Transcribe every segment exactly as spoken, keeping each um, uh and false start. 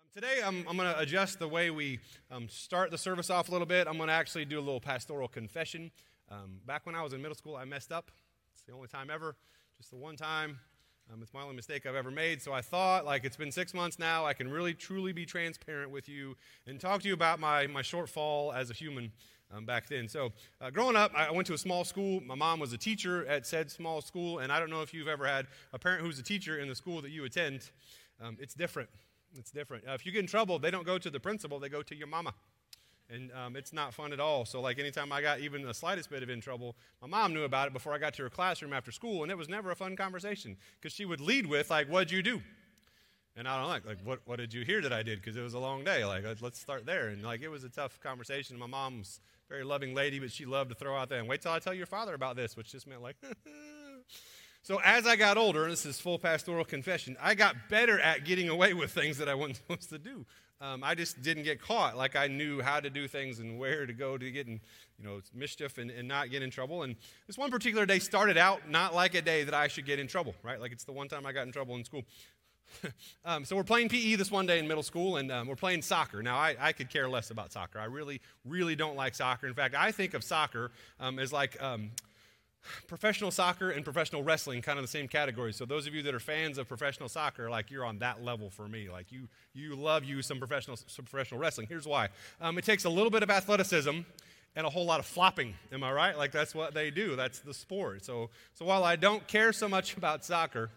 Today, I'm, I'm going to adjust the way we um, start the service off a little bit. I'm going to actually do a little pastoral confession. Um, back when I was in middle school, I messed up. It's the only time ever, just the one time. Um, it's my only mistake I've ever made. So I thought, like, it's been six months now. I can really, truly be transparent with you and talk to you about my, my shortfall as a human um, back then. So uh, growing up, I went to a small school. My mom was a teacher at said small school. And I don't know if you've ever had a parent who's a teacher in the school that you attend. Um, it's different. It's different. Uh, if you get in trouble, they don't go to the principal, they go to your mama. And um, it's not fun at all. So like anytime I got even the slightest bit of in trouble, my mom knew about it before I got to her classroom after school, and it was never a fun conversation because she would lead with, like, what'd you do? And I don't like, like, what, what did you hear that I did? Because it was a long day. Like, let's start there. And like, it was a tough conversation. My mom's a very loving lady, but she loved to throw out there and wait till I tell your father about this, which just meant like, So as I got older, and this is full pastoral confession, I got better at getting away with things that I wasn't supposed to do. Um, I just didn't get caught. Like I knew how to do things and where to go to get in, you know, mischief and, and not get in trouble. And this one particular day started out not like a day that I should get in trouble, right? Like it's the one time I got in trouble in school. um, so we're playing P E this one day in middle school, and um, we're playing soccer. Now, I, I could care less about soccer. I really, really don't like soccer. In fact, I think of soccer um, as like... Um, professional soccer and professional wrestling, kind of the same category. So those of you that are fans of professional soccer, like you're on that level for me. Like you, you love you some professional, some professional wrestling. Here's why: um, it takes a little bit of athleticism and a whole lot of flopping. Am I right? Like that's what they do. That's the sport. So, so while I don't care so much about soccer,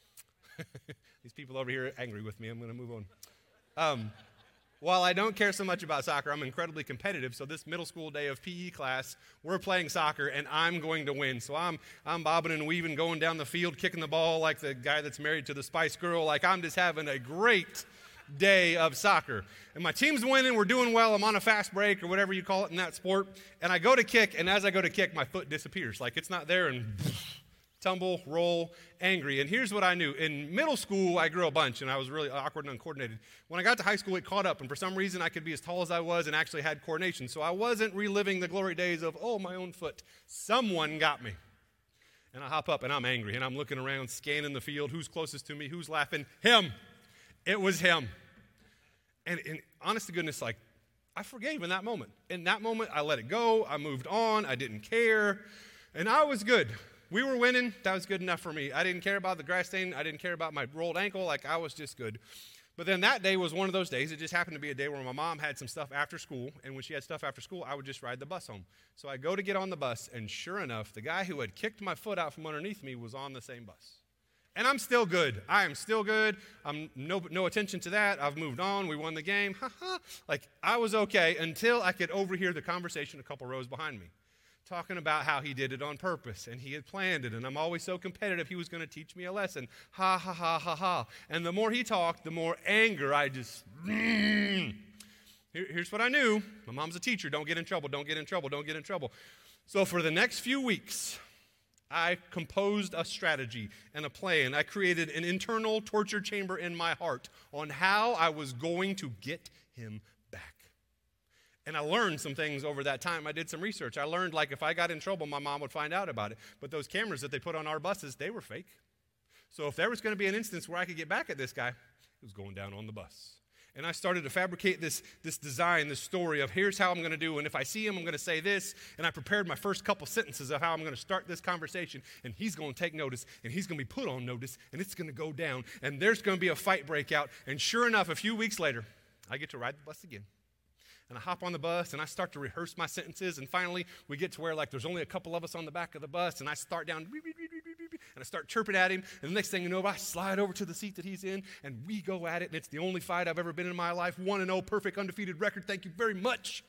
these people over here are angry with me. I'm going to move on. Um, While I don't care so much about soccer, I'm incredibly competitive. So this middle school day of P E class, we're playing soccer, and I'm going to win. So I'm I'm bobbing and weaving, going down the field, kicking the ball like the guy that's married to the Spice Girl. Like I'm just having a great day of soccer. And my team's winning. We're doing well. I'm on a fast break or whatever you call it in that sport. And I go to kick, and as I go to kick, my foot disappears. Like it's not there, and tumble, roll, angry. And here's what I knew. In middle school, I grew a bunch, and I was really awkward and uncoordinated. When I got to high school, it caught up, and for some reason, I could be as tall as I was and actually had coordination. So I wasn't reliving the glory days of, oh, my own foot. Someone got me. And I hop up, and I'm angry, and I'm looking around, scanning the field. Who's closest to me? Who's laughing? Him. It was him. And, and honest to goodness, like, I forgave in that moment. In that moment, I let it go. I moved on. I didn't care. And I was good. We were winning. That was good enough for me. I didn't care about the grass stain. I didn't care about my rolled ankle. Like, I was just good. But then that day was one of those days. It just happened to be a day where my mom had some stuff after school, and when she had stuff after school, I would just ride the bus home. So I go to get on the bus, and sure enough, the guy who had kicked my foot out from underneath me was on the same bus. And I'm still good. I am still good. I'm no, no attention to that. I've moved on. We won the game. Ha ha. Like, I was okay until I could overhear the conversation a couple rows behind me, talking about how he did it on purpose, and he had planned it, and I'm always so competitive, he was going to teach me a lesson. Ha, ha, ha, ha, ha. And the more he talked, the more anger I just, mm. Here, here's what I knew. My mom's a teacher. Don't get in trouble. Don't get in trouble. Don't get in trouble. So for the next few weeks, I composed a strategy and a plan. I created an internal torture chamber in my heart on how I was going to get him back. And I learned some things over that time. I did some research. I learned, like, if I got in trouble, my mom would find out about it. But those cameras that they put on our buses, they were fake. So if there was going to be an instance where I could get back at this guy, it was going down on the bus. And I started to fabricate this, this design, this story of here's how I'm going to do. And if I see him, I'm going to say this. And I prepared my first couple sentences of how I'm going to start this conversation. And he's going to take notice. And he's going to be put on notice. And it's going to go down. And there's going to be a fight break out. And sure enough, a few weeks later, I get to ride the bus again. And I hop on the bus, and I start to rehearse my sentences, and finally, we get to where, like, there's only a couple of us on the back of the bus, and I start down, and I start chirping at him, and the next thing you know, I slide over to the seat that he's in, and we go at it, and it's the only fight I've ever been in my life, one and oh, perfect, undefeated record, thank you very much.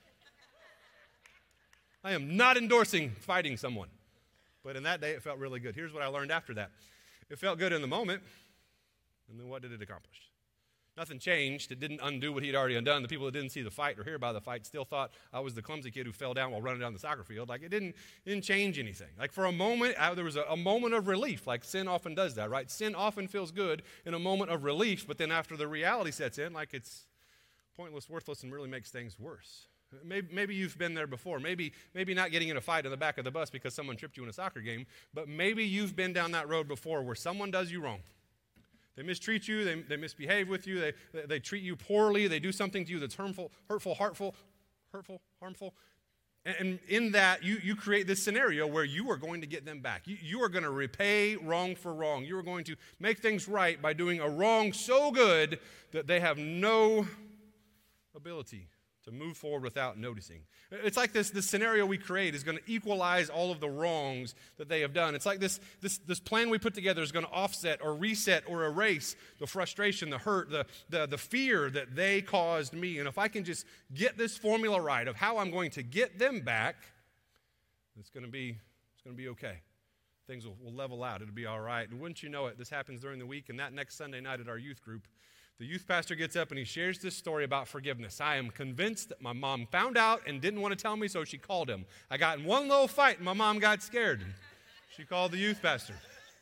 I am not endorsing fighting someone, but in that day, it felt really good. Here's what I learned after that. It felt good in the moment, and then what did it accomplish? Nothing changed. It didn't undo what he'd already undone. The people that didn't see the fight or hear about the fight still thought I was the clumsy kid who fell down while running down the soccer field. Like, it didn't, it didn't change anything. Like, for a moment, I, there was a, a moment of relief. Like, sin often does that, right? Sin often feels good in a moment of relief, but then after the reality sets in, like, it's pointless, worthless, and really makes things worse. Maybe, maybe you've been there before. Maybe, maybe not getting in a fight in the back of the bus because someone tripped you in a soccer game, but maybe you've been down that road before where someone does you wrong. They mistreat you, they, they misbehave with you, they, they, they treat you poorly, they do something to you that's harmful, hurtful, heartful, hurtful, harmful. And, and in that, you, you create this scenario where you are going to get them back. You, you are going to repay wrong for wrong. You are going to make things right by doing a wrong so good that they have no ability to move forward without noticing. It's like this, this scenario we create is going to equalize all of the wrongs that they have done. It's like this, this, this plan we put together is going to offset or reset or erase the frustration, the hurt, the, the, the fear that they caused me. And if I can just get this formula right of how I'm going to get them back, it's going to be, it's going to be okay. Things will, will level out. It'll be all right. And wouldn't you know it, this happens during the week, and that next Sunday night at our youth group, the youth pastor gets up and he shares this story about forgiveness. I am convinced that my mom found out and didn't want to tell me, so she called him. I got in one little fight and my mom got scared. She called the youth pastor.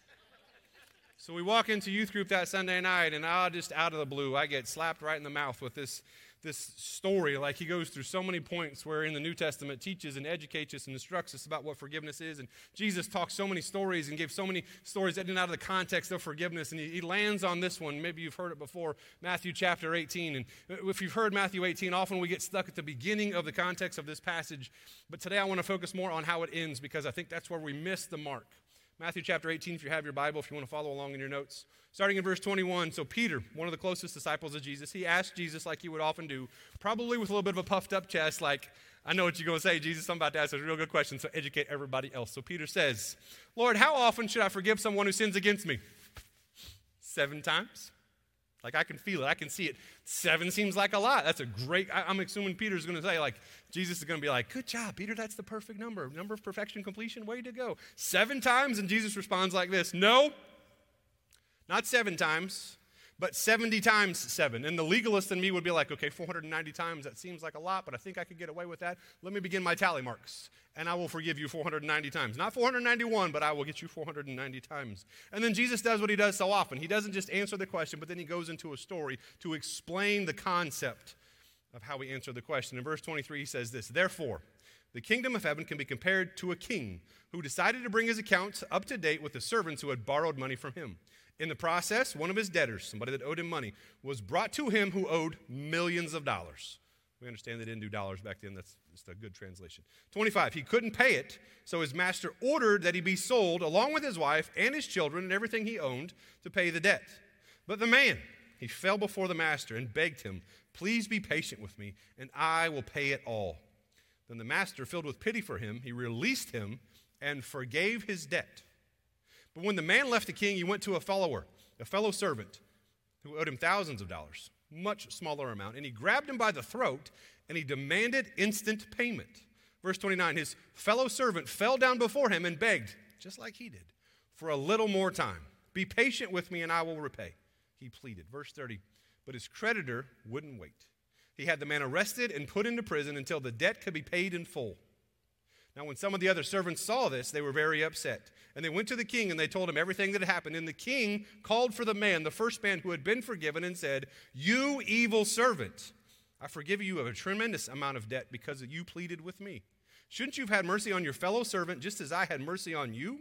So we walk into youth group that Sunday night, and I just out of the blue, I get slapped right in the mouth with this, this story. Like he goes through so many points where in the New Testament teaches and educates us and instructs us about what forgiveness is. And Jesus talks so many stories and gave so many stories that out of the context of forgiveness. And he, he lands on this one. Maybe you've heard it before, Matthew chapter eighteen. And if you've heard Matthew eighteen, often we get stuck at the beginning of the context of this passage. But today I want to focus more on how it ends, because I think that's where we miss the mark. Matthew chapter eighteen, if you have your Bible, if you want to follow along in your notes. Starting in verse twenty-one, so Peter, one of the closest disciples of Jesus, he asked Jesus like he would often do, probably with a little bit of a puffed up chest, like, I know what you're going to say, Jesus, I'm about to ask a real good question, so educate everybody else. So Peter says, Lord, how often should I forgive someone who sins against me? Seven times? Like, I can feel it. I can see it. Seven seems like a lot. That's a great, I, I'm assuming Peter's going to say, like, Jesus is going to be like, good job, Peter. That's the perfect number. Number of perfection, completion, way to go. Seven times? And Jesus responds like this, no, not seven times, but seventy times seven. And the legalist in me would be like, okay, four hundred ninety times, that seems like a lot, but I think I could get away with that. Let me begin my tally marks, and I will forgive you four hundred ninety times. Not four hundred ninety-one, but I will get you four hundred ninety times. And then Jesus does what he does so often. He doesn't just answer the question, but then he goes into a story to explain the concept of how we answer the question. In verse twenty-three, he says this, therefore, the kingdom of heaven can be compared to a king who decided to bring his accounts up to date with the servants who had borrowed money from him. In the process, one of his debtors, somebody that owed him money, was brought to him who owed millions of dollars. We understand they didn't do dollars back then. That's just a good translation. twenty-five, he couldn't pay it, so his master ordered that he be sold along with his wife and his children and everything he owned to pay the debt. But the man, he fell before the master and begged him, please be patient with me, and I will pay it all. Then the master, filled with pity for him, he released him and forgave his debt. But when the man left the king, he went to a follower, a fellow servant, who owed him thousands of dollars, much smaller amount, and he grabbed him by the throat, and he demanded instant payment. Verse twenty-nine, his fellow servant fell down before him and begged, just like he did, for a little more time. Be patient with me, and I will repay. He pleaded. Verse thirty, but his creditor wouldn't wait. He had the man arrested and put into prison until the debt could be paid in full. Now, when some of the other servants saw this, they were very upset. And they went to the king and they told him everything that had happened. And the king called for the man, the first man who had been forgiven, and said, you evil servant, I forgive you of a tremendous amount of debt because you pleaded with me. Shouldn't you have had mercy on your fellow servant just as I had mercy on you?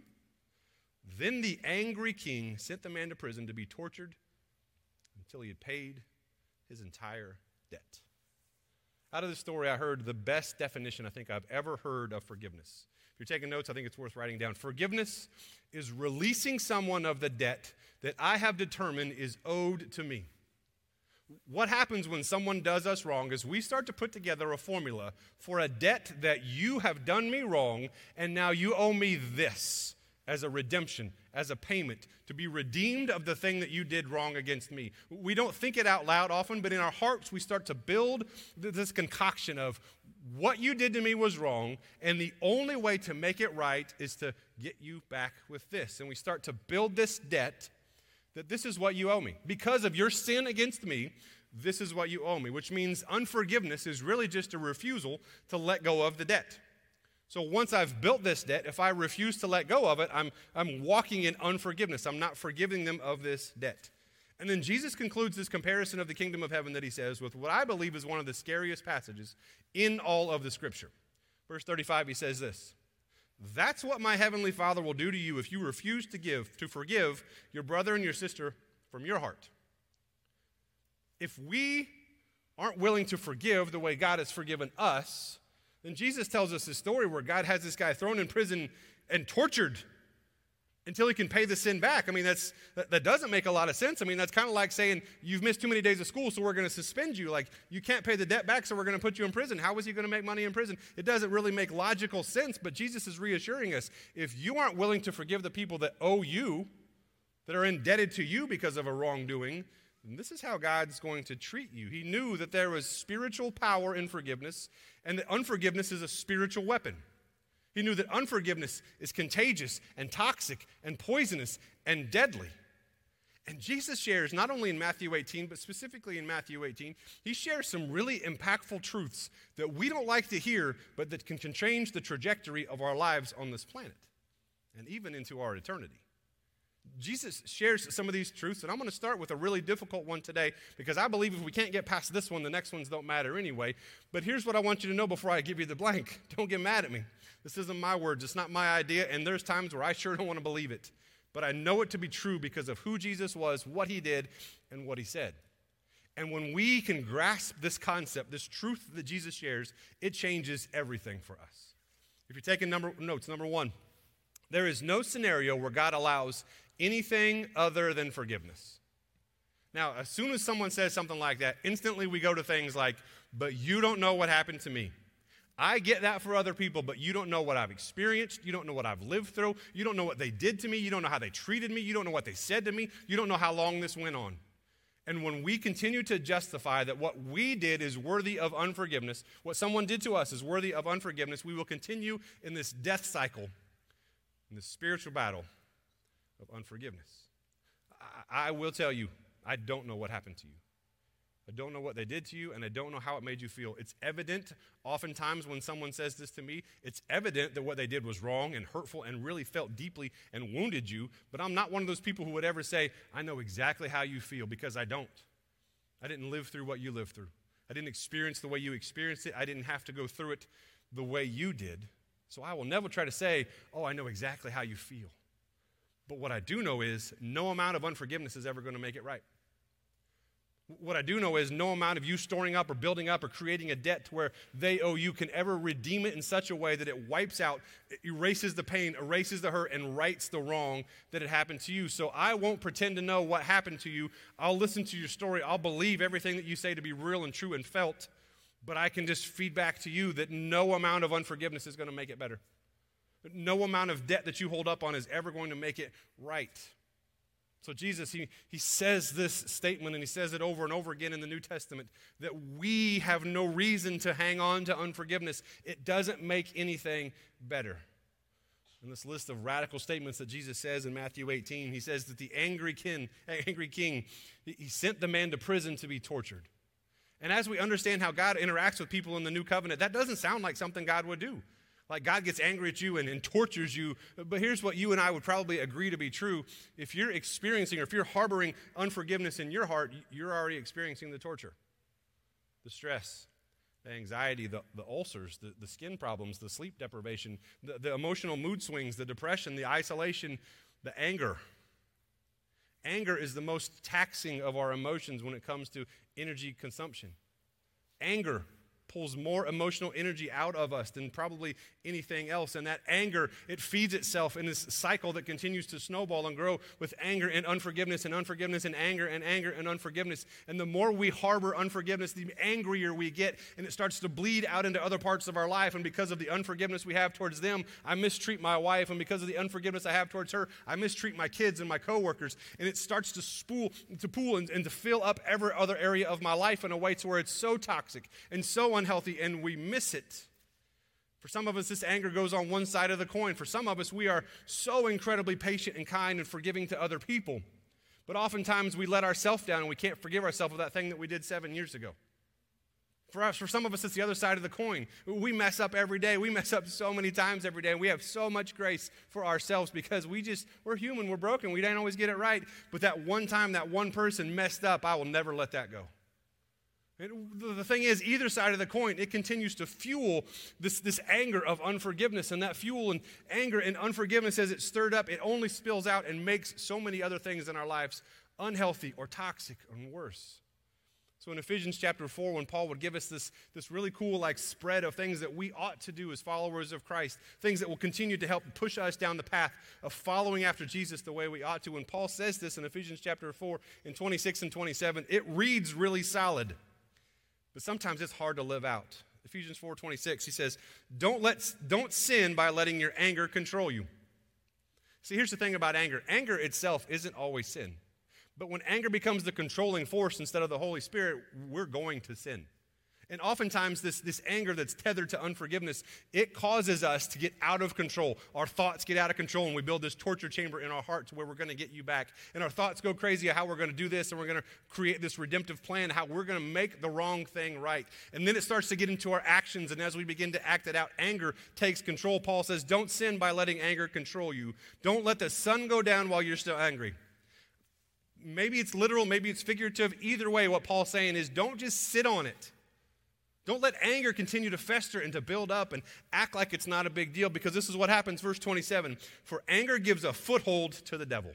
Then the angry king sent the man to prison to be tortured until he had paid his entire debt. Out of this story, I heard the best definition I think I've ever heard of forgiveness. If you're taking notes, I think it's worth writing down. Forgiveness is releasing someone of the debt that I have determined is owed to me. What happens when someone does us wrong is we start to put together a formula for a debt that you have done me wrong, and now you owe me this as a redemption, as a payment, to be redeemed of the thing that you did wrong against me. We don't think it out loud often, but in our hearts we start to build this concoction of what you did to me was wrong, and the only way to make it right is to get you back with this. And we start to build this debt that this is what you owe me. Because of your sin against me, this is what you owe me, which means unforgiveness is really just a refusal to let go of the debt. So once I've built this debt, if I refuse to let go of it, I'm, I'm walking in unforgiveness. I'm not forgiving them of this debt. And then Jesus concludes this comparison of the kingdom of heaven that he says with what I believe is one of the scariest passages in all of the scripture. Verse thirty-five, he says this, that's what my heavenly Father will do to you if you refuse to give, to forgive your brother and your sister from your heart. If we aren't willing to forgive the way God has forgiven us, then Jesus tells us this story where God has this guy thrown in prison and tortured until he can pay the sin back. I mean, that's that, that doesn't make a lot of sense. I mean, that's kind of like saying you've missed too many days of school, so we're going to suspend you. Like, you can't pay the debt back, so we're going to put you in prison. How is he going to make money in prison? It doesn't really make logical sense, but Jesus is reassuring us. If you aren't willing to forgive the people that owe you, that are indebted to you because of a wrongdoing, then this is how God's going to treat you. He knew that there was spiritual power in forgiveness, and that unforgiveness is a spiritual weapon. He knew that unforgiveness is contagious and toxic and poisonous and deadly. And Jesus shares, not only in Matthew eighteen, but specifically in Matthew eighteen, he shares some really impactful truths that we don't like to hear, but that can, can change the trajectory of our lives on this planet and even into our eternity. Jesus shares some of these truths, and I'm going to start with a really difficult one today because I believe if we can't get past this one, the next ones don't matter anyway. But here's what I want you to know before I give you the blank. Don't get mad at me. This isn't my words. It's not my idea, and there's times where I sure don't want to believe it. But I know it to be true because of who Jesus was, what he did, and what he said. And when we can grasp this concept, this truth that Jesus shares, it changes everything for us. If you're taking number, notes, number one, there is no scenario where God allows anything other than forgiveness. Now, as soon as someone says something like that, instantly we go to things like, but you don't know what happened to me. I get that for other people, but you don't know what I've experienced. You don't know what I've lived through. You don't know what they did to me. You don't know how they treated me. You don't know what they said to me. You don't know how long this went on. And when we continue to justify that what we did is worthy of unforgiveness, what someone did to us is worthy of unforgiveness, we will continue in this death cycle, in this spiritual battle of unforgiveness. I, I will tell you, I don't know what happened to you. I don't know what they did to you, and I don't know how it made you feel. It's evident, oftentimes when someone says this to me, it's evident that what they did was wrong and hurtful and really felt deeply and wounded you, but I'm not one of those people who would ever say, I know exactly how you feel, because I don't. I didn't live through what you lived through. I didn't experience the way you experienced it. I didn't have to go through it the way you did. So I will never try to say, oh, I know exactly how you feel. But what I do know is no amount of unforgiveness is ever going to make it right. What I do know is no amount of you storing up or building up or creating a debt to where they owe you can ever redeem it in such a way that it wipes out, it erases the pain, erases the hurt, and rights the wrong that had happened to you. So I won't pretend to know what happened to you. I'll listen to your story. I'll believe everything that you say to be real and true and felt. But I can just feed back to you that no amount of unforgiveness is going to make it better. No amount of debt that you hold up on is ever going to make it right. So Jesus, he, he says this statement, and he says it over and over again in the New Testament, that we have no reason to hang on to unforgiveness. It doesn't make anything better. In this list of radical statements that Jesus says in Matthew eighteen, he says that the angry king, angry king, he sent the man to prison to be tortured. And as we understand how God interacts with people in the New Covenant, that doesn't sound like something God would do. Like God gets angry at you and, and tortures you. But here's what you and I would probably agree to be true. If you're experiencing or if you're harboring unforgiveness in your heart, you're already experiencing the torture, the stress, the anxiety, the, the ulcers, the, the skin problems, the sleep deprivation, the, the emotional mood swings, the depression, the isolation, the anger. Anger is the most taxing of our emotions when it comes to energy consumption. Anger pulls more emotional energy out of us than probably anything else. And that anger, it feeds itself in this cycle that continues to snowball and grow with anger and unforgiveness and unforgiveness and anger and anger and unforgiveness. And the more we harbor unforgiveness, the angrier we get, and it starts to bleed out into other parts of our life. And because of the unforgiveness we have towards them, I mistreat my wife. And because of the unforgiveness I have towards her, I mistreat my kids and my coworkers. And it starts to spool, to pool and, and to fill up every other area of my life in a way to where it's so toxic and so unhealthy, and we miss it. For some of us, this anger goes on one side of the coin. For some of us, we are so incredibly patient and kind and forgiving to other people. But oftentimes, we let ourselves down and we can't forgive ourselves of that thing that we did seven years ago. For us, for some of us, it's the other side of the coin. We mess up every day. We mess up so many times every day. And we have so much grace for ourselves because we just, we're human, we're broken. We don't always get it right. But that one time that one person messed up, I will never let that go. And the thing is, either side of the coin, it continues to fuel this, this anger of unforgiveness. And that fuel and anger and unforgiveness, as it's stirred up, it only spills out and makes so many other things in our lives unhealthy or toxic or worse. So in Ephesians chapter four, when Paul would give us this, this really cool like spread of things that we ought to do as followers of Christ, things that will continue to help push us down the path of following after Jesus the way we ought to. When Paul says this in Ephesians chapter four in twenty-six and twenty-seven, it reads really solid, but sometimes it's hard to live out. Ephesians four twenty-six, he says, don't let don't sin by letting your anger control you. See, here's the thing about anger. Anger itself isn't always sin. But when anger becomes the controlling force instead of the Holy Spirit, we're going to sin. And oftentimes this, this anger that's tethered to unforgiveness, it causes us to get out of control. Our thoughts get out of control and we build this torture chamber in our heart to where we're going to get you back. And our thoughts go crazy of how we're going to do this, and we're going to create this redemptive plan, how we're going to make the wrong thing right. And then it starts to get into our actions, and as we begin to act it out, anger takes control. Paul says, don't sin by letting anger control you. Don't let the sun go down while you're still angry. Maybe it's literal, maybe it's figurative. Either way, what Paul's saying is don't just sit on it. Don't let anger continue to fester and to build up and act like it's not a big deal, because this is what happens, verse twenty-seven. For anger gives a foothold to the devil.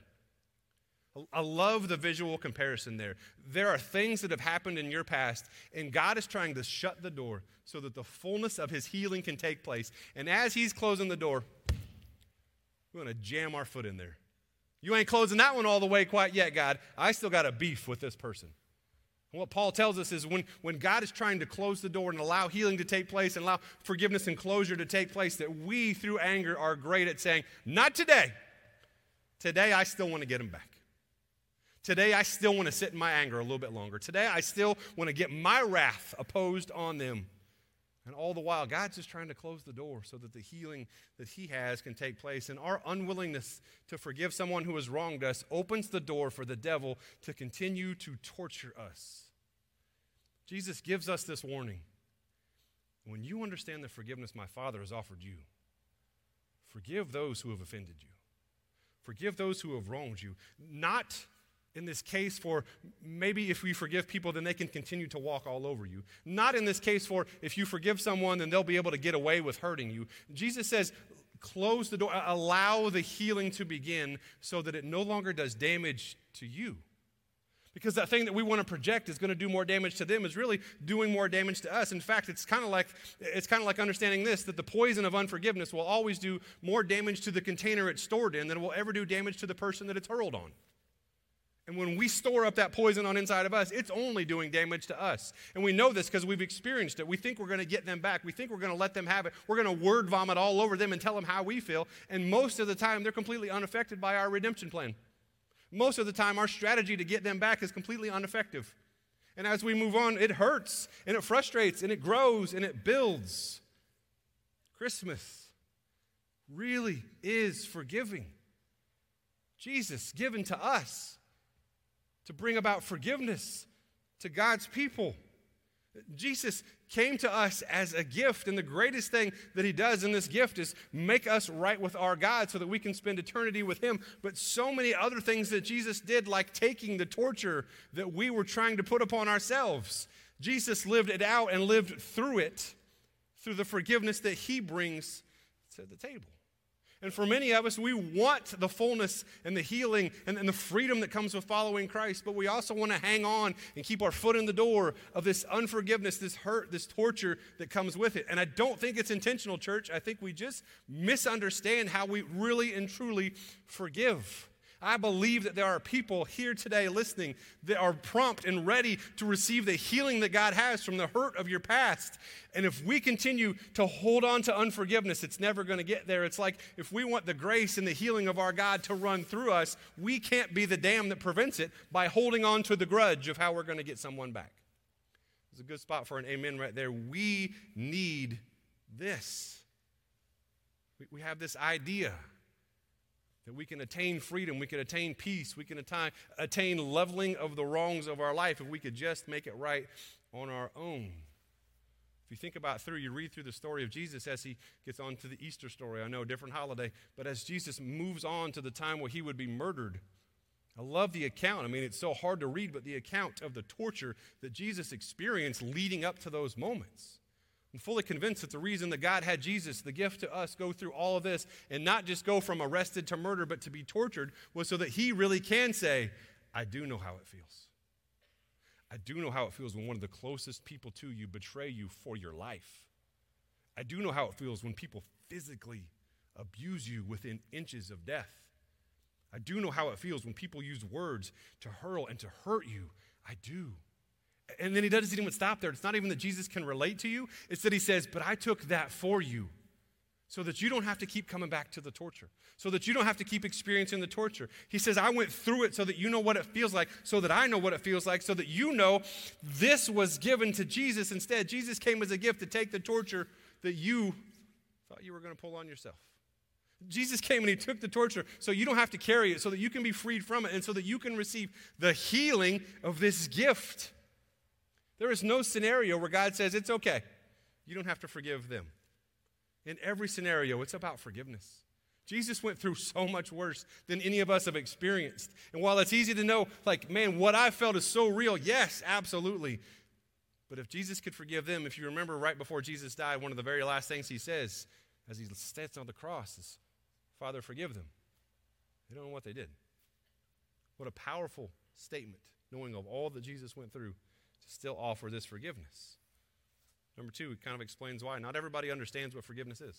I love the visual comparison there. There are things that have happened in your past, and God is trying to shut the door so that the fullness of his healing can take place. And as he's closing the door, we're going to jam our foot in there. You ain't closing that one all the way quite yet, God. I still got a beef with this person. And what Paul tells us is when, when God is trying to close the door and allow healing to take place and allow forgiveness and closure to take place, that we, through anger, are great at saying, not today. Today, I still want to get him back. Today, I still want to sit in my anger a little bit longer. Today, I still want to get my wrath opposed on them. And all the while, God's just trying to close the door so that the healing that he has can take place. And our unwillingness to forgive someone who has wronged us opens the door for the devil to continue to torture us. Jesus gives us this warning. When you understand the forgiveness my Father has offered you, forgive those who have offended you. Forgive those who have wronged you. Not in this case for maybe if we forgive people, then they can continue to walk all over you. Not in this case for if you forgive someone, then they'll be able to get away with hurting you. Jesus says, close the door, allow the healing to begin so that it no longer does damage to you. Because that thing that we want to project is going to do more damage to them is really doing more damage to us. In fact, it's kind of like it's kind of like understanding this, that the poison of unforgiveness will always do more damage to the container it's stored in than it will ever do damage to the person that it's hurled on. And when we store up that poison on inside of us, it's only doing damage to us. And we know this because we've experienced it. We think we're going to get them back. We think we're going to let them have it. We're going to word vomit all over them and tell them how we feel. And most of the time, they're completely unaffected by our redemption plan. Most of the time, our strategy to get them back is completely ineffective. And as we move on, it hurts, and it frustrates, and it grows, and it builds. Christmas really is forgiving. Jesus given to us to bring about forgiveness to God's people. Jesus came to us as a gift, and the greatest thing that he does in this gift is make us right with our God so that we can spend eternity with him. But so many other things that Jesus did, like taking the torture that we were trying to put upon ourselves, Jesus lived it out and lived through it, through the forgiveness that he brings to the table. And for many of us, we want the fullness and the healing and, and the freedom that comes with following Christ, but we also want to hang on and keep our foot in the door of this unforgiveness, this hurt, this torture that comes with it. And I don't think it's intentional, church. I think we just misunderstand how we really and truly forgive. I believe that there are people here today listening that are prompt and ready to receive the healing that God has from the hurt of your past. And if we continue to hold on to unforgiveness, it's never going to get there. It's like if we want the grace and the healing of our God to run through us, we can't be the dam that prevents it by holding on to the grudge of how we're going to get someone back. It's a good spot for an amen right there. We need this. We, we have this idea that we can attain freedom, we can attain peace, we can attain, attain leveling of the wrongs of our life if we could just make it right on our own. If you think about through, you read through the story of Jesus as he gets on to the Easter story. I know, different holiday, but as Jesus moves on to the time where he would be murdered, I love the account. I mean, it's so hard to read, but the account of the torture that Jesus experienced leading up to those moments. I'm fully convinced that the reason that God had Jesus, the gift to us, go through all of this and not just go from arrested to murder, but to be tortured, was so that he really can say, I do know how it feels. I do know how it feels when one of the closest people to you betray you for your life. I do know how it feels when people physically abuse you within inches of death. I do know how it feels when people use words to hurl and to hurt you. I do. And then he doesn't even stop there. It's not even that Jesus can relate to you. It's that he says, but I took that for you so that you don't have to keep coming back to the torture, so that you don't have to keep experiencing the torture. He says, I went through it so that you know what it feels like, so that I know what it feels like, so that you know this was given to Jesus instead. Jesus came as a gift to take the torture that you thought you were going to pull on yourself. Jesus came and he took the torture so you don't have to carry it, so that you can be freed from it, and so that you can receive the healing of this gift. There is no scenario where God says, it's okay. You don't have to forgive them. In every scenario, it's about forgiveness. Jesus went through so much worse than any of us have experienced. And while it's easy to know, like, man, what I felt is so real, yes, absolutely. But if Jesus could forgive them, if you remember right before Jesus died, one of the very last things he says as he stands on the cross is, Father, forgive them. They don't know what they did. What a powerful statement, knowing of all that Jesus went through, to still offer this forgiveness. Number two, it kind of explains why. Not everybody understands what forgiveness is.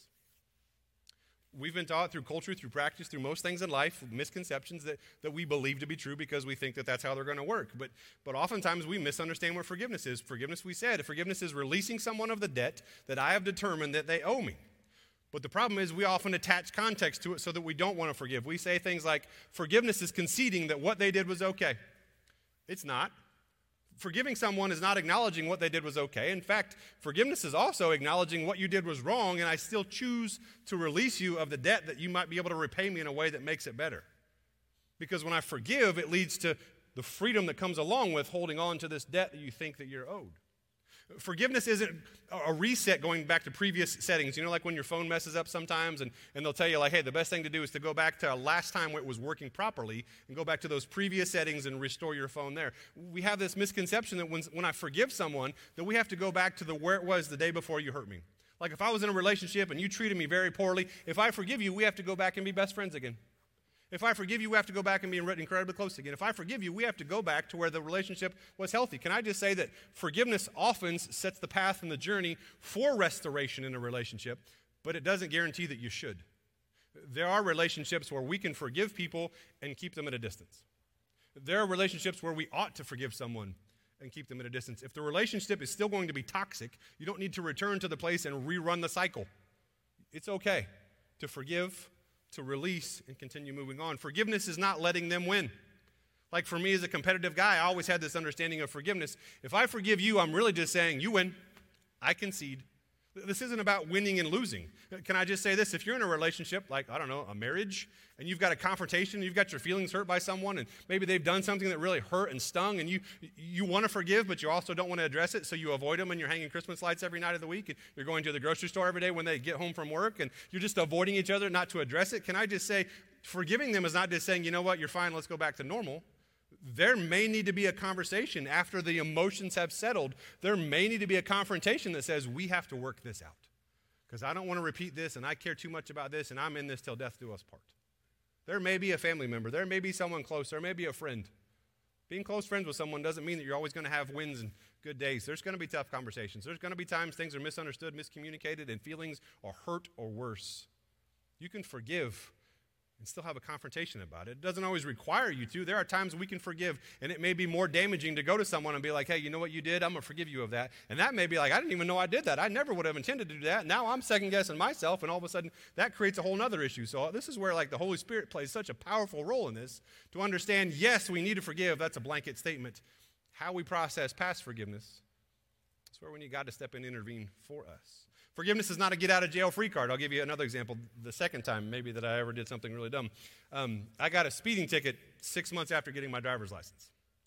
We've been taught through culture, through practice, through most things in life, misconceptions that, that we believe to be true because we think that that's how they're going to work. But, but oftentimes we misunderstand what forgiveness is. Forgiveness, we said, forgiveness is releasing someone of the debt that I have determined that they owe me. But the problem is we often attach context to it so that we don't want to forgive. We say things like, forgiveness is conceding that what they did was okay. It's not. Forgiving someone is not acknowledging what they did was okay. In fact, forgiveness is also acknowledging what you did was wrong, and I still choose to release you of the debt that you might be able to repay me in a way that makes it better. Because when I forgive, it leads to the freedom that comes along with holding on to this debt that you think that you're owed. Forgiveness isn't a reset going back to previous settings. You know, like when your phone messes up sometimes and, and they'll tell you, like, hey, the best thing to do is to go back to last time when it was working properly and go back to those previous settings and restore your phone there. We have this misconception that when, when I forgive someone, that we have to go back to the where it was the day before you hurt me. Like if I was in a relationship and you treated me very poorly, if I forgive you, we have to go back and be best friends again. If I forgive you, we have to go back and be incredibly close again. If I forgive you, we have to go back to where the relationship was healthy. Can I just say that forgiveness often sets the path and the journey for restoration in a relationship, but it doesn't guarantee that you should. There are relationships where we can forgive people and keep them at a distance. There are relationships where we ought to forgive someone and keep them at a distance. If the relationship is still going to be toxic, you don't need to return to the place and rerun the cycle. It's okay to forgive, to release, and continue moving on. Forgiveness is not letting them win. Like for me as a competitive guy, I always had this understanding of forgiveness. If I forgive you, I'm really just saying, you win, I concede. This isn't about winning and losing. Can I just say this? If you're in a relationship, like, I don't know, a marriage, and you've got a confrontation, you've got your feelings hurt by someone, and maybe they've done something that really hurt and stung, and you you want to forgive, but you also don't want to address it, so you avoid them, and you're hanging Christmas lights every night of the week, and you're going to the grocery store every day when they get home from work, and you're just avoiding each other not to address it. Can I just say, forgiving them is not just saying, you know what, you're fine, let's go back to normal. There may need to be a conversation after the emotions have settled. There may need to be a confrontation that says, we have to work this out. Because I don't want to repeat this, and I care too much about this, and I'm in this till death do us part. There may be a family member. There may be someone close. There may be a friend. Being close friends with someone doesn't mean that you're always going to have wins and good days. There's going to be tough conversations. There's going to be times things are misunderstood, miscommunicated, and feelings are hurt or worse. You can forgive and still have a confrontation about it. It doesn't always require you to. There are times we can forgive, and it may be more damaging to go to someone and be like, hey, you know what you did? I'm going to forgive you of that. And that may be like, I didn't even know I did that. I never would have intended to do that. Now I'm second-guessing myself, and all of a sudden that creates a whole other issue. So this is where like the Holy Spirit plays such a powerful role in this to understand, yes, we need to forgive. That's a blanket statement. How we process past forgiveness, that's where we need God to step in and intervene for us. Forgiveness is not a get-out-of-jail-free card. I'll give you another example. The second time, maybe, that I ever did something really dumb. Um, I got a speeding ticket six months after getting my driver's license.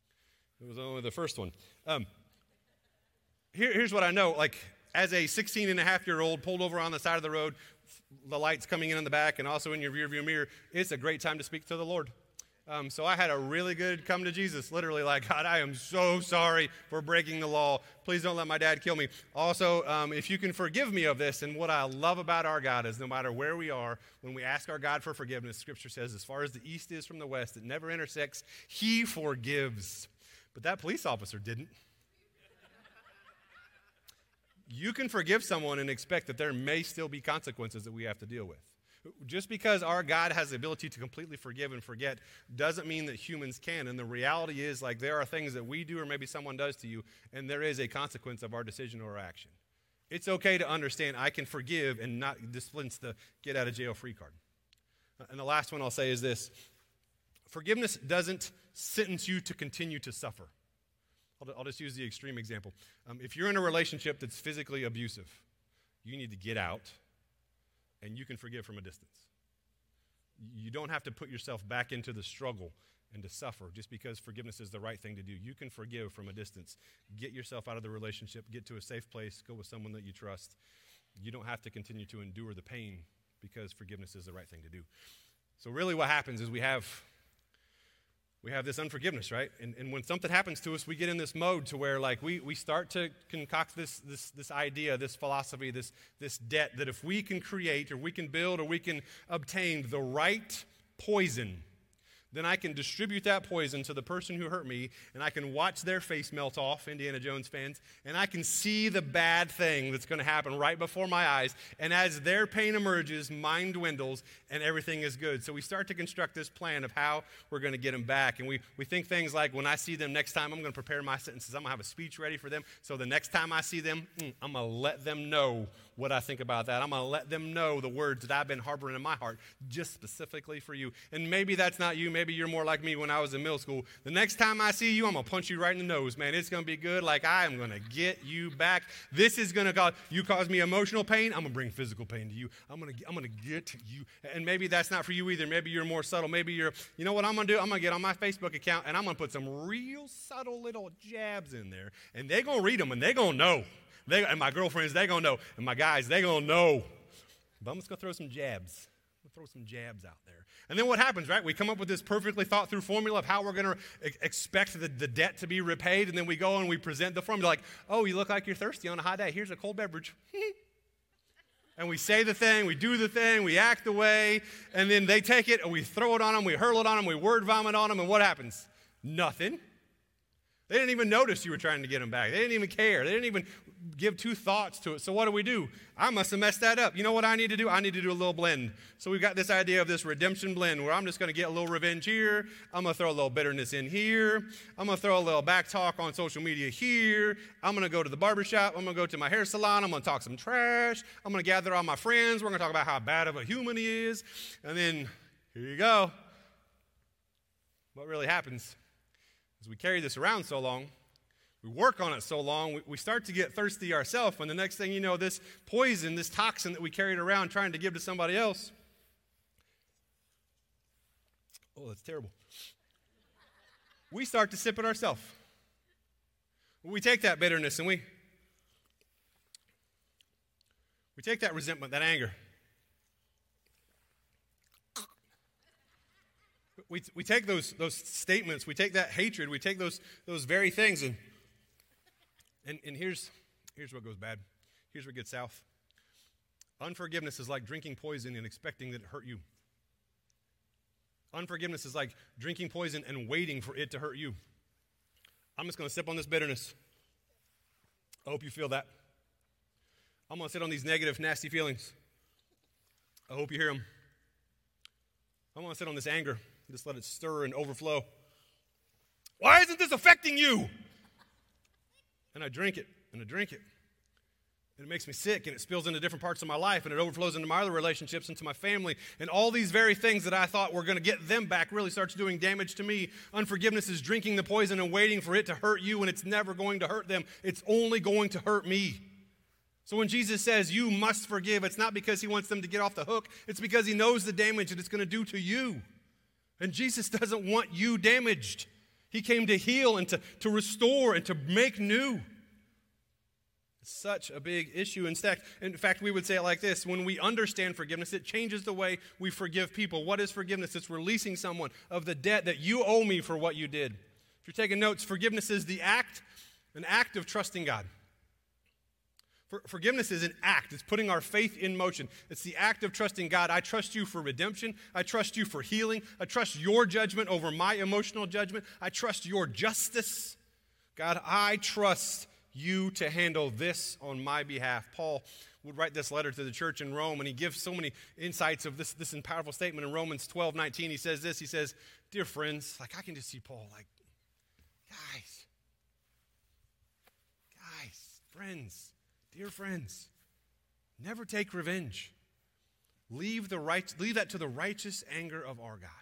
It was only the first one. Um, here, here's what I know. Like, as a sixteen and a half year old pulled over on the side of the road, the lights coming in in the back and also in your rearview mirror, it's a great time to speak to the Lord. Um, so I had a really good come to Jesus, literally like, God, I am so sorry for breaking the law. Please don't let my dad kill me. Also, um, if you can forgive me of this, and what I love about our God is no matter where we are, when we ask our God for forgiveness, Scripture says as far as the east is from the west, it never intersects. He forgives. But that police officer didn't. You can forgive someone and expect that there may still be consequences that we have to deal with. Just because our God has the ability to completely forgive and forget doesn't mean that humans can. And the reality is, like, there are things that we do or maybe someone does to you, and there is a consequence of our decision or action. It's okay to understand I can forgive and not disciplines the get-out-of-jail-free card. And the last one I'll say is this. Forgiveness doesn't sentence you to continue to suffer. I'll, I'll just use the extreme example. Um, if you're in a relationship that's physically abusive, you need to get out. And you can forgive from a distance. You don't have to put yourself back into the struggle and to suffer just because forgiveness is the right thing to do. You can forgive from a distance. Get yourself out of the relationship. Get to a safe place. Go with someone that you trust. You don't have to continue to endure the pain because forgiveness is the right thing to do. So really what happens is we have we have this unforgiveness, right? And, and when something happens to us, we get in this mode to where like we we start to concoct this this this idea, this philosophy, this this debt that if we can create or we can build or we can obtain the right poison, then I can distribute that poison to the person who hurt me, and I can watch their face melt off, Indiana Jones fans, and I can see the bad thing that's going to happen right before my eyes, and as their pain emerges, mine dwindles, and everything is good. So we start to construct this plan of how we're going to get them back, and we, we think things like, when I see them next time, I'm going to prepare my sentences. I'm going to have a speech ready for them, so the next time I see them, I'm going to let them know what I think about that. I'm going to let them know the words that I've been harboring in my heart, just specifically for you. And maybe that's not you. Maybe you're more like me when I was in middle school. The next time I see you, I'm going to punch you right in the nose, man. It's going to be good. Like, I am going to get you back. This is going to cause, you cause me emotional pain, I'm going to bring physical pain to you. I'm going to, I'm going to get to you. And maybe that's not for you either. Maybe you're more subtle. Maybe you're, you know what I'm going to do? I'm going to get on my Facebook account, and I'm going to put some real subtle little jabs in there, and they're going to read them, and they're going to know. They, and my girlfriends, they're going to know. And my guys, they're going to know. But I'm just going to throw some jabs. I'm going to throw some jabs out there. And then what happens, right? We come up with this perfectly thought through formula of how we're going to ex- expect the, the debt to be repaid. And then we go and we present the formula like, oh, you look like you're thirsty on a hot day. Here's a cold beverage. And we say the thing, we do the thing, we act the way. And then they take it and we throw it on them, we hurl it on them, we word vomit on them. And what happens? Nothing. They didn't even notice you were trying to get them back. They didn't even care. They didn't even give two thoughts to it. So what do we do? I must have messed that up. You know what I need to do? I need to do a little blend. So we've got this idea of this redemption blend where I'm just going to get a little revenge here. I'm going to throw a little bitterness in here. I'm going to throw a little back talk on social media here. I'm going to go to the barbershop. I'm going to go to my hair salon. I'm going to talk some trash. I'm going to gather all my friends. We're going to talk about how bad of a human he is. And then here you go. What really happens is we carry this around so long, we work on it so long, we, we start to get thirsty ourselves, and the next thing you know, this poison, this toxin that we carried around trying to give to somebody else, oh, that's terrible. We start to sip it ourselves. We take that bitterness and we, we take that resentment, that anger, We we take those those statements, we take that hatred, we take those those very things, and and, and here's here's what goes bad. Here's what gets south. Unforgiveness is like drinking poison and expecting that it hurt you. Unforgiveness is like drinking poison and waiting for it to hurt you. I'm just going to sip on this bitterness. I hope you feel that. I'm going to sit on these negative, nasty feelings. I hope you hear them. I'm going to sit on this anger. Just let it stir and overflow. Why isn't this affecting you? And I drink it, and I drink it. And it makes me sick, and it spills into different parts of my life, and it overflows into my other relationships, into my family. And all these very things that I thought were going to get them back really starts doing damage to me. Unforgiveness is drinking the poison and waiting for it to hurt you, and it's never going to hurt them. It's only going to hurt me. So when Jesus says you must forgive, it's not because he wants them to get off the hook. It's because he knows the damage that it's going to do to you. And Jesus doesn't want you damaged. He came to heal and to, to restore and to make new. Such a big issue. In fact, in fact, we would say it like this. When we understand forgiveness, it changes the way we forgive people. What is forgiveness? It's releasing someone of the debt that you owe me for what you did. If you're taking notes, forgiveness is the act, an act of trusting God. For, forgiveness is an act. It's putting our faith in motion. It's the act of trusting God. I trust you for redemption. I trust you for healing. I trust your judgment over my emotional judgment. I trust your justice. God, I trust you to handle this on my behalf. Paul would write this letter to the church in Rome, and he gives so many insights of this, this powerful statement in Romans twelve nineteen. He says this, he says, dear friends, like I can just see Paul like, guys, guys, friends, dear friends, never take revenge. Leave, the right, leave that to the righteous anger of our God.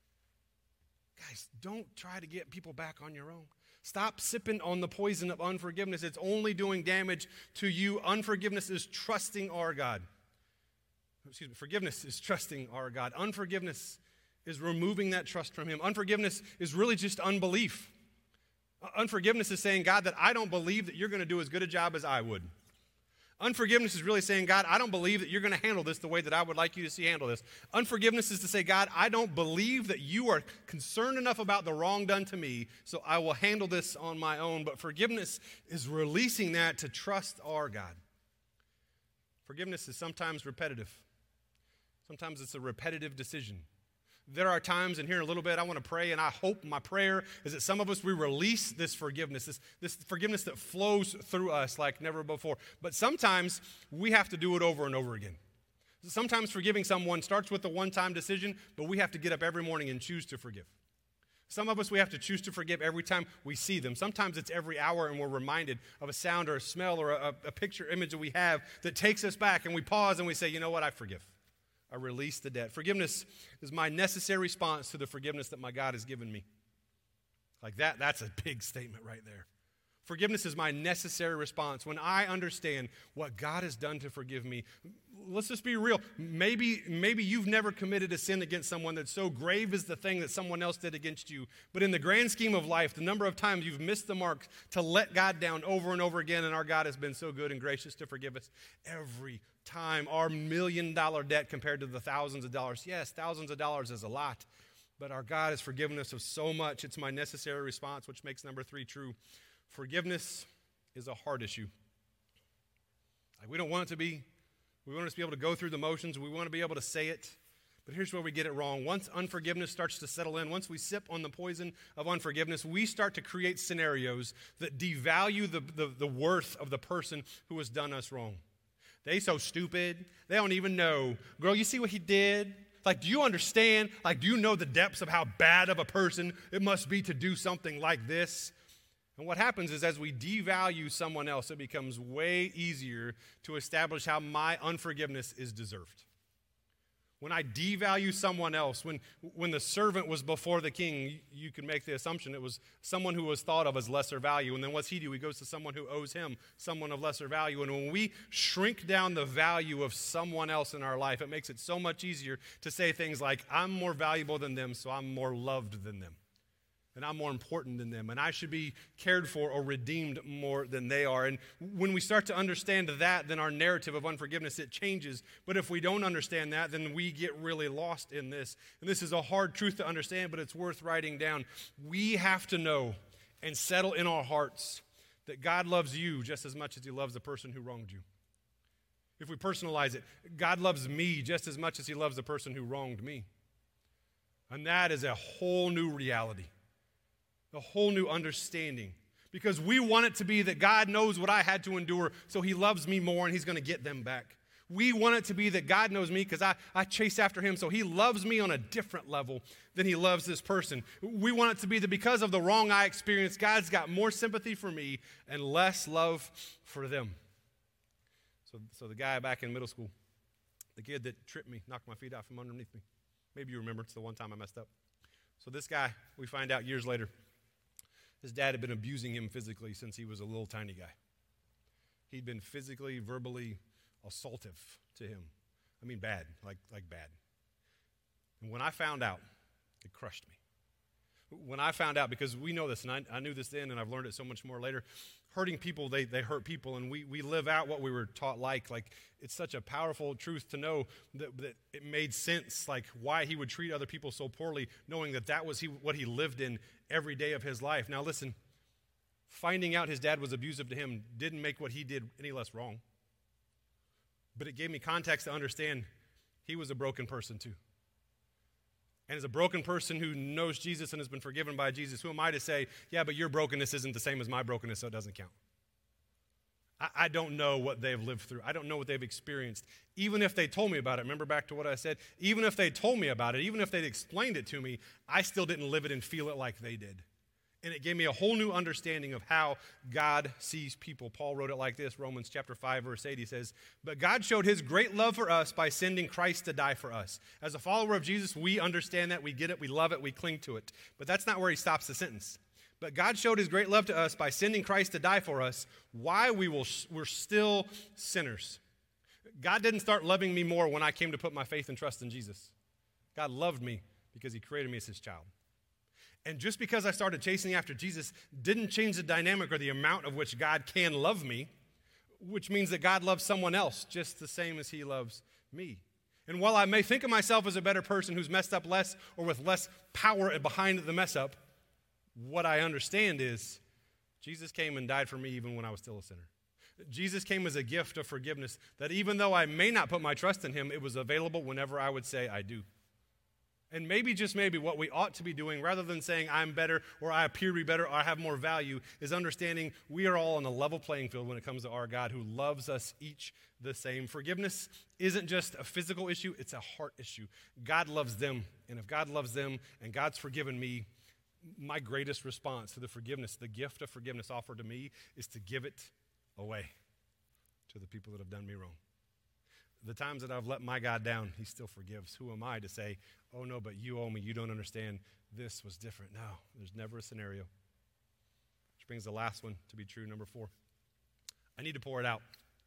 Guys, don't try to get people back on your own. Stop sipping on the poison of unforgiveness. It's only doing damage to you. Unforgiveness is trusting our God. Excuse me, forgiveness is trusting our God. Unforgiveness is removing that trust from him. Unforgiveness is really just unbelief. Unforgiveness is saying, God, that I don't believe that you're going to do as good a job as I would. Unforgiveness is really saying, God, I don't believe that you're going to handle this the way that I would like you to see handle this. Unforgiveness is to say, God, I don't believe that you are concerned enough about the wrong done to me, so I will handle this on my own. But forgiveness is releasing that to trust our God. Forgiveness is sometimes repetitive. Sometimes it's a repetitive decision. There are times, and here in a little bit, I want to pray, and I hope my prayer is that some of us, we release this forgiveness, this, this forgiveness that flows through us like never before. But sometimes we have to do it over and over again. Sometimes forgiving someone starts with a one-time decision, but we have to get up every morning and choose to forgive. Some of us, we have to choose to forgive every time we see them. Sometimes it's every hour, and we're reminded of a sound or a smell or a, a picture image that we have that takes us back, and we pause and we say, you know what, I forgive. I release the debt. Forgiveness is my necessary response to the forgiveness that my God has given me. Like that, that's a big statement right there. Forgiveness is my necessary response. When I understand what God has done to forgive me, let's just be real. Maybe, maybe you've never committed a sin against someone that's so grave as the thing that someone else did against you. But in the grand scheme of life, the number of times you've missed the mark to let God down over and over again, and our God has been so good and gracious to forgive us every time. Our million dollar debt compared to the thousands of dollars. Yes, thousands of dollars is a lot, but our God has forgiven us of so much. It's my necessary response, which makes number three true. Forgiveness is a heart issue. Like we don't want it to be. We want us to be able to go through the motions. We want to be able to say it. But here's where we get it wrong. Once unforgiveness starts to settle in, once we sip on the poison of unforgiveness, we start to create scenarios that devalue the, the, the worth of the person who has done us wrong. They so stupid. They don't even know. Girl, you see what he did? Like, do you understand? Like, do you know the depths of how bad of a person it must be to do something like this? And what happens is as we devalue someone else, it becomes way easier to establish how my unforgiveness is deserved. When I devalue someone else, when, when the servant was before the king, you, you can make the assumption it was someone who was thought of as lesser value. And then what's he do? He goes to someone who owes him someone of lesser value. And when we shrink down the value of someone else in our life, it makes it so much easier to say things like, I'm more valuable than them, so I'm more loved than them. And I'm more important than them, and I should be cared for or redeemed more than they are. And when we start to understand that, then our narrative of unforgiveness, it changes. But if we don't understand that, then we get really lost in this. And this is a hard truth to understand, but it's worth writing down. We have to know and settle in our hearts that God loves you just as much as he loves the person who wronged you. If we personalize it, God loves me just as much as he loves the person who wronged me. And that is a whole new reality. A whole new understanding. Because we want it to be that God knows what I had to endure, so he loves me more and he's going to get them back. We want it to be that God knows me because I, I chase after him, so he loves me on a different level than he loves this person. We want it to be that because of the wrong I experienced, God's got more sympathy for me and less love for them. So, so the guy back in middle school, the kid that tripped me, knocked my feet out from underneath me. Maybe you remember, it's the one time I messed up. So this guy, we find out years later, his dad had been abusing him physically since he was a little tiny guy. He'd been physically, verbally assaultive to him. I mean bad, like, like bad. And when I found out, it crushed me. When I found out, because we know this, and I, I knew this then, and I've learned it so much more later, hurting people, they, they hurt people, and we, we live out what we were taught like. Like, it's such a powerful truth to know that, that it made sense, like, why he would treat other people so poorly, knowing that that was he, what he lived in every day of his life. Now, listen, finding out his dad was abusive to him didn't make what he did any less wrong. But it gave me context to understand he was a broken person too. And as a broken person who knows Jesus and has been forgiven by Jesus, who am I to say, yeah, but your brokenness isn't the same as my brokenness, so it doesn't count? I, I don't know what they've lived through. I don't know what they've experienced. Even if they told me about it, remember back to what I said? Even if they told me about it, even if they'd explained it to me, I still didn't live it and feel it like they did. And it gave me a whole new understanding of how God sees people. Paul wrote it like this, Romans chapter five, verse eight. He says, but God showed his great love for us by sending Christ to die for us. As a follower of Jesus, we understand that, we get it, we love it, we cling to it. But that's not where he stops the sentence. But God showed his great love to us by sending Christ to die for us while we will, we're still sinners. God didn't start loving me more when I came to put my faith and trust in Jesus. God loved me because he created me as his child. And just because I started chasing after Jesus didn't change the dynamic or the amount of which God can love me, which means that God loves someone else just the same as he loves me. And while I may think of myself as a better person who's messed up less or with less power behind the mess up, what I understand is Jesus came and died for me even when I was still a sinner. Jesus came as a gift of forgiveness that even though I may not put my trust in him, it was available whenever I would say I do. And maybe, just maybe, what we ought to be doing, rather than saying I'm better or I appear to be better or I have more value, is understanding we are all on a level playing field when it comes to our God who loves us each the same. Forgiveness isn't just a physical issue, it's a heart issue. God loves them, and if God loves them and God's forgiven me, my greatest response to the forgiveness, the gift of forgiveness offered to me, is to give it away to the people that have done me wrong. The times that I've let my God down, he still forgives. Who am I to say, oh no, but you owe me, you don't understand, this was different? No, there's never a scenario. Which brings the last one to be true, number four. I need to pour it out.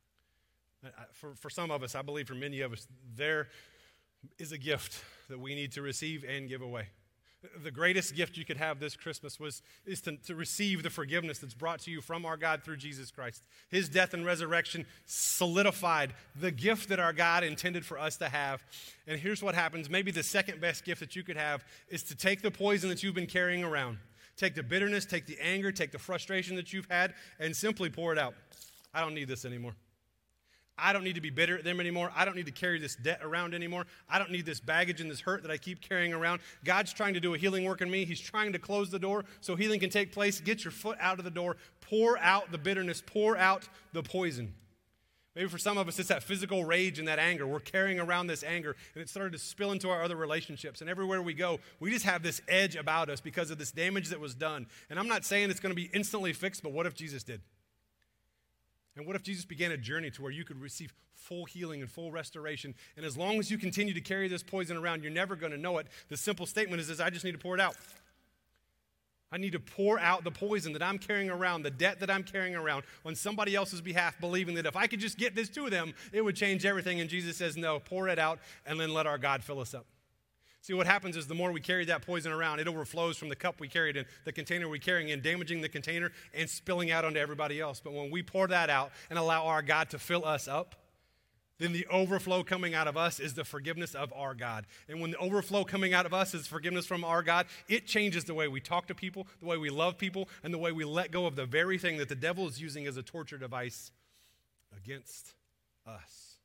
For, for some of us, I believe for many of us, there is a gift that we need to receive and give away. The greatest gift you could have this Christmas was is to, to receive the forgiveness that's brought to you from our God through Jesus Christ. His death and resurrection solidified the gift that our God intended for us to have. And here's what happens. Maybe the second best gift that you could have is to take the poison that you've been carrying around. Take the bitterness, take the anger, take the frustration that you've had, and simply pour it out. I don't need this anymore. I don't need to be bitter at them anymore. I don't need to carry this debt around anymore. I don't need this baggage and this hurt that I keep carrying around. God's trying to do a healing work in me. He's trying to close the door so healing can take place. Get your foot out of the door. Pour out the bitterness. Pour out the poison. Maybe for some of us, it's that physical rage and that anger. We're carrying around this anger, and it started to spill into our other relationships. And everywhere we go, we just have this edge about us because of this damage that was done. And I'm not saying it's going to be instantly fixed, but what if Jesus did? And what if Jesus began a journey to where you could receive full healing and full restoration? And as long as you continue to carry this poison around, you're never going to know it. The simple statement is, is I just need to pour it out. I need to pour out the poison that I'm carrying around, the debt that I'm carrying around on somebody else's behalf, believing that if I could just get this to them, it would change everything. And Jesus says, no, pour it out and then let our God fill us up. See, what happens is the more we carry that poison around, it overflows from the cup we carried in, the container we're carrying in, damaging the container and spilling out onto everybody else. But when we pour that out and allow our God to fill us up, then the overflow coming out of us is the forgiveness of our God. And when the overflow coming out of us is forgiveness from our God, it changes the way we talk to people, the way we love people, and the way we let go of the very thing that the devil is using as a torture device against us.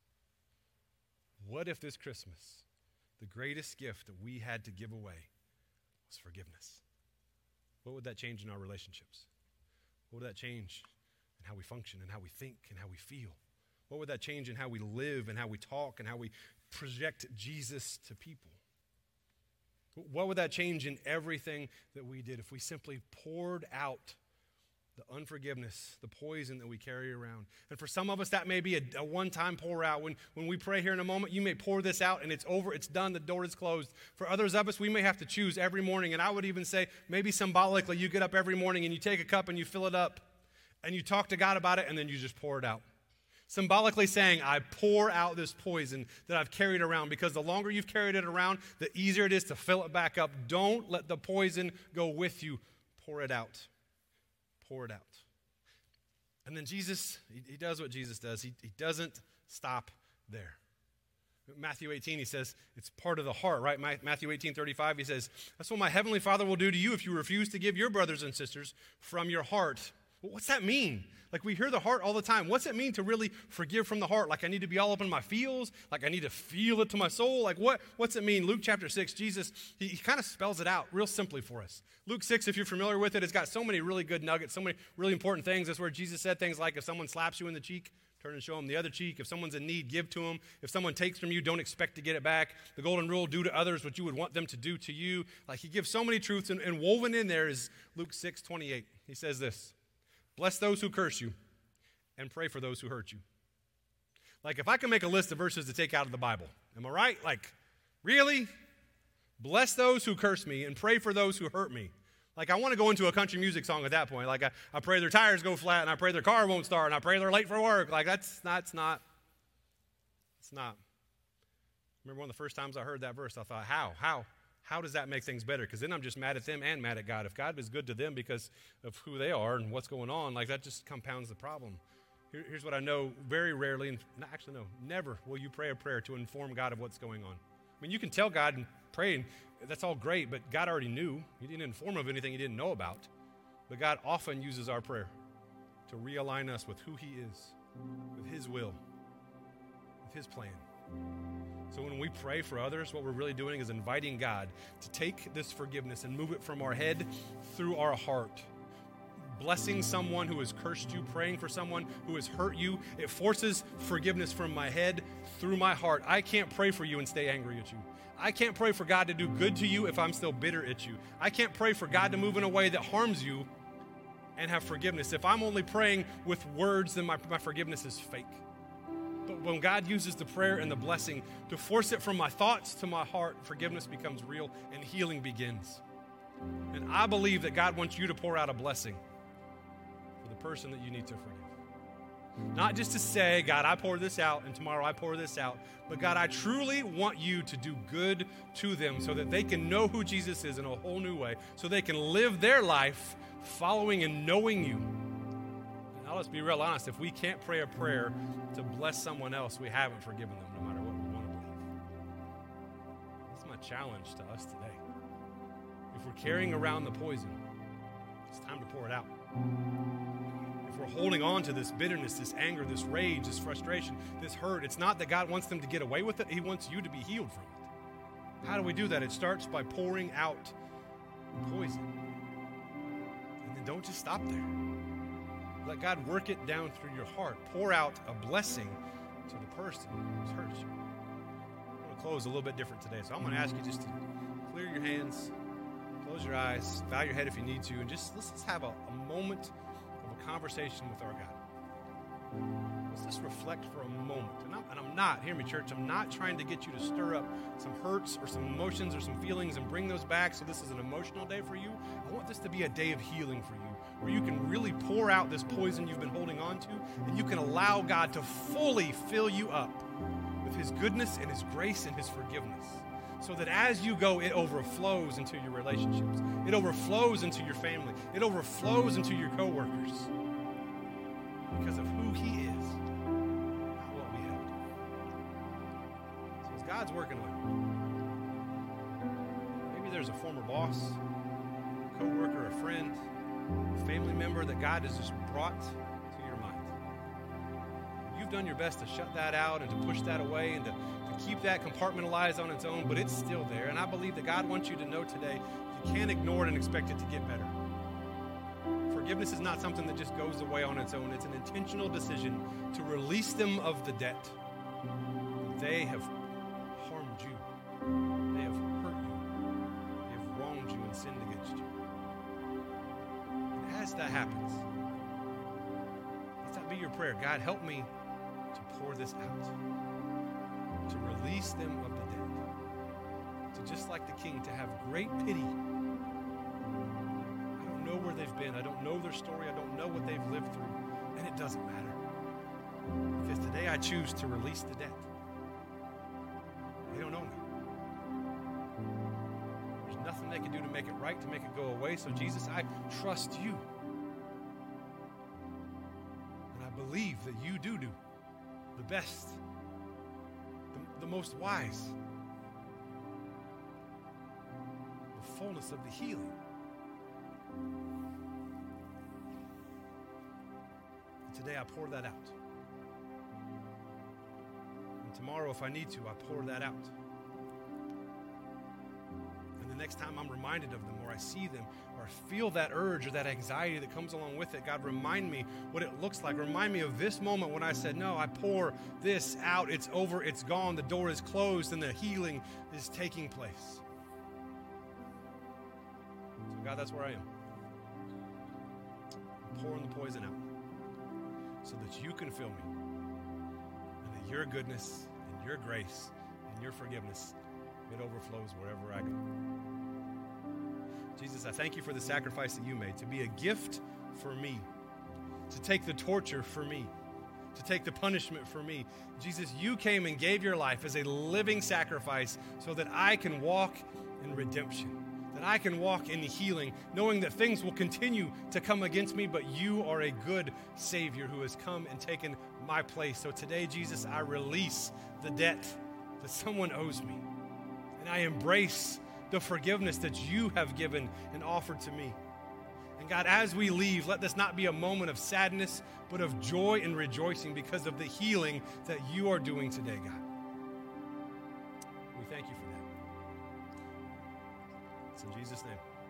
What if this Christmas, the greatest gift that we had to give away was forgiveness? What would that change in our relationships? What would that change in how we function and how we think and how we feel? What would that change in how we live and how we talk and how we project Jesus to people? What would that change in everything that we did if we simply poured out the unforgiveness, the poison that we carry around? And for some of us, that may be a, a one-time pour out. When, when we pray here in a moment, you may pour this out and it's over, it's done, the door is closed. For others of us, we may have to choose every morning. And I would even say, maybe symbolically, you get up every morning and you take a cup and you fill it up and you talk to God about it and then you just pour it out. Symbolically saying, I pour out this poison that I've carried around, because the longer you've carried it around, the easier it is to fill it back up. Don't let the poison go with you. Pour it out. Pour it out. And then Jesus, he, he does what Jesus does. He, he doesn't stop there. Matthew eighteen, he says, it's part of the heart, right? Matthew eighteen, thirty-five, he says, that's what my heavenly Father will do to you if you refuse to give your brothers and sisters from your heart. Well, what's that mean? Like, we hear the heart all the time. What's it mean to really forgive from the heart? Like, I need to be all up in my feels? Like, I need to feel it to my soul? Like, what, what's it mean? Luke chapter six, Jesus, he, he kind of spells it out real simply for us. Luke six, if you're familiar with it, it's got so many really good nuggets, so many really important things. That's where Jesus said things like, if someone slaps you in the cheek, turn and show them the other cheek. If someone's in need, give to them. If someone takes from you, don't expect to get it back. The golden rule, do to others what you would want them to do to you. Like, he gives so many truths, and, and woven in there is Luke six, twenty-eight. He says this, bless those who curse you, and pray for those who hurt you. Like, if I can make a list of verses to take out of the Bible, am I right? Like, really? Bless those who curse me and pray for those who hurt me. Like, I want to go into a country music song at that point. Like, I, I pray their tires go flat, and I pray their car won't start, and I pray they're late for work. Like, that's, that's not, it's not. I remember one of the first times I heard that verse, I thought, how? How? How does that make things better? Because then I'm just mad at them and mad at God. If God is good to them because of who they are and what's going on, like, that just compounds the problem. Here, here's what I know, very rarely, and actually no, never will you pray a prayer to inform God of what's going on. I mean, you can tell God and pray, and that's all great, but God already knew. He didn't inform of anything he didn't know about. But God often uses our prayer to realign us with who he is, with his will, with his plan. So when we pray for others, what we're really doing is inviting God to take this forgiveness and move it from our head through our heart. Blessing someone who has cursed you, praying for someone who has hurt you, it forces forgiveness from my head through my heart. I can't pray for you and stay angry at you. I can't pray for God to do good to you if I'm still bitter at you. I can't pray for God to move in a way that harms you and have forgiveness. If I'm only praying with words, then my, my forgiveness is fake. But when God uses the prayer and the blessing to force it from my thoughts to my heart, forgiveness becomes real and healing begins. And I believe that God wants you to pour out a blessing for the person that you need to forgive. Not just to say, God, I pour this out, and tomorrow I pour this out, but God, I truly want you to do good to them so that they can know who Jesus is in a whole new way, so they can live their life following and knowing you. And now let's be real honest, if we can't pray a prayer to bless someone else, we haven't forgiven them, no matter what we want to believe. That's my challenge to us today. If we're carrying around the poison, it's time to pour it out. If we're holding on to this bitterness, this anger, this rage, this frustration, this hurt, it's not that God wants them to get away with it. He wants you to be healed from it. How do we do that? It starts by pouring out poison. And then don't just stop there. Let God work it down through your heart. Pour out a blessing to the person who's hurt you. I'm going to close a little bit different today. So I'm going to ask you just to clear your hands, close your eyes, bow your head if you need to, and just let's just have a, a moment of a conversation with our God. Let's just reflect for a moment. And I'm, and I'm not, hear me, church, I'm not trying to get you to stir up some hurts or some emotions or some feelings and bring those back so this is an emotional day for you. I want this to be a day of healing for you, where you can really pour out this poison you've been holding on to, and you can allow God to fully fill you up with his goodness and his grace and his forgiveness. So that as you go, it overflows into your relationships. It overflows into your family. It overflows into your coworkers. Because of who he is, not what we have. So as God's working on you, maybe there's a former boss, a coworker, a friend, a family member that God has just brought to your mind. You've done your best to shut that out and to push that away and to to keep that compartmentalized on its own, but it's still there. And I believe that God wants you to know today you can't ignore it and expect it to get better. Forgiveness is not something that just goes away on its own. It's an intentional decision to release them of the debt. They have harmed you. They have hurt you. They have wronged you and sinned against you. And as that happens, let that be your prayer. God, help me to pour this out, to release them of the dead, to just like the king, to have great pity. I don't know where they've been. I don't know their story. I don't know what they've lived through. And it doesn't matter. Because I choose to release the debt. They don't know now. There's nothing they can do to make it right, to make it go away. So Jesus, I trust you. And I believe that you do do the best, the, the most wise, the fullness of the healing. And today I pour that out. And tomorrow, if I need to, I pour that out. And the next time I'm reminded of them, or I see them, or I feel that urge or that anxiety that comes along with it, God, remind me what it looks like. Remind me of this moment when I said, no, I pour this out. It's over. It's gone. The door is closed, and the healing is taking place. So, God, that's where I am. I'm pouring the poison out so that you can fill me, and that your goodness and your grace and your forgiveness, it overflows wherever I go. Jesus, I thank you for the sacrifice that you made, to be a gift for me, to take the torture for me, to take the punishment for me. Jesus, you came and gave your life as a living sacrifice so that I can walk in redemption, that I can walk in healing, knowing that things will continue to come against me, but you are a good Savior who has come and taken my place. So today, Jesus, I release the debt that someone owes me, and I embrace the forgiveness that you have given and offered to me. And God, as we leave, let this not be a moment of sadness, but of joy and rejoicing because of the healing that you are doing today, God. We thank you for that. It's in Jesus' name.